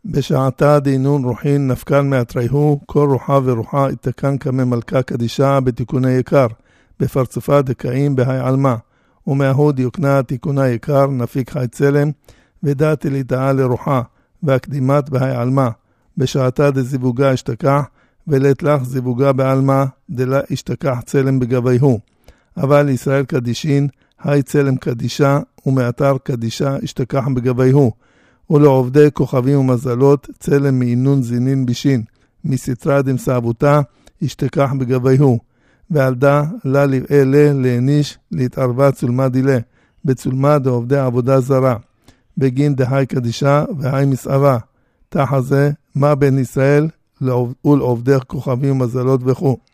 בשעתה דינון רוחין נפקן מאתריהו, כל רוחה ורוחה התקן כמה מלכה קדישה בתיקוני יקר, בפרצופה דקאים בהי עלמה, ומההוד יוקנה תיקוני יקר נפיק חי צלם, ודעתי ליטאה לרוחה, והקדימת בהי עלמה, בשעתה דזיווגה אשתכח, ולית לך זיווגה בעלמה, דלה אשתכח צלם בגביהו. אבל ישראל קדישין, היי צלם קדישה, ומאתר קדישה אשתכח בגביהו. ולעובדי כוכבים ומזלות, צלם מעינון זינין בישין, מסתרה דמסעבותה, אשתכח בגביהו. ועלדה לה לבעה להניש, להתערבה צולמה דילה, בצולמה דעובדי עבודה זרה, בגין דהי קדישה והי מסעבה. תחה זה, מה בין ישראל ולעובדי כוכבים ומזלות וכו'.